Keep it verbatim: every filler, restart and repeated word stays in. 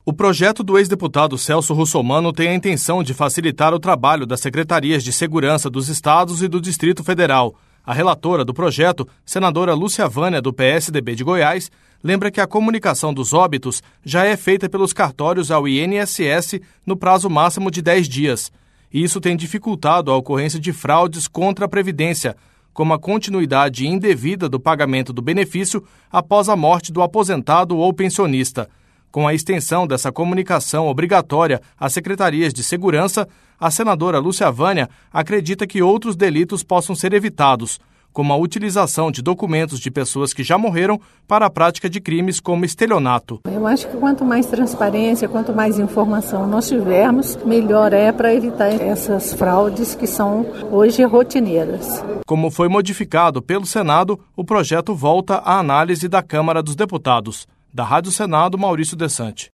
O projeto do ex-deputado Celso Russomano tem a intenção de facilitar o trabalho das secretarias de segurança dos estados e do Distrito Federal. A relatora do projeto, senadora Lúcia Vânia, do P S D B de Goiás, lembra que a comunicação dos óbitos já é feita pelos cartórios ao I N S S no prazo máximo de dez dias. E isso tem dificultado a ocorrência de fraudes contra a Previdência, como a continuidade indevida do pagamento do benefício após a morte do aposentado ou pensionista. Com a extensão dessa comunicação obrigatória às secretarias de segurança, a senadora Lúcia Vânia acredita que outros delitos possam ser evitados, como a utilização de documentos de pessoas que já morreram para a prática de crimes como estelionato. Eu acho que quanto mais transparência, quanto mais informação nós tivermos, melhor é para evitar essas fraudes que são hoje rotineiras. Como foi modificado pelo Senado, o projeto volta à análise da Câmara dos Deputados. Da Rádio Senado, Maurício Desante.